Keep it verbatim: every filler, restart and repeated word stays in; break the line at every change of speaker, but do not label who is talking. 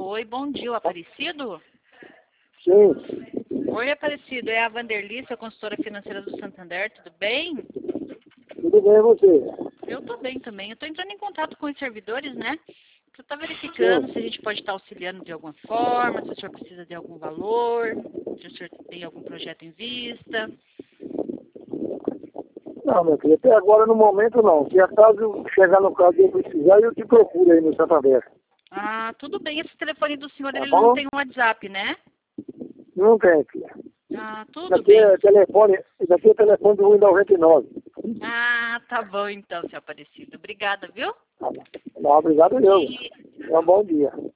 Oi, bom dia, o Aparecido?
Sim,
Oi, Aparecido, é a Vanderly, sua consultora financeira do Santander, tudo bem?
tudo bem você?
Eu tô bem também. Eu tô entrando em contato com os servidores, né? Eu tô verificando se a gente pode estar auxiliando de alguma forma, se o senhor precisa de algum valor, se o senhor tem algum projeto em vista.
Não, meu filho, até agora no momento não. Se acaso chegar no caso de eu precisar, eu te procuro aí no Santander.
Ah, tudo bem. Esse telefone do senhor,
Tá
ele não
bom?
tem um WhatsApp, né?
Não tem, filha.
Ah,
Isso
tudo
aqui
bem.
é telefone, isso aqui é telefone do Windows noventa e nove.
Ah, tá bom então, seu Aparecido. Obrigada, viu?
Tá bom. Não, obrigado eu.
E
É um bom dia.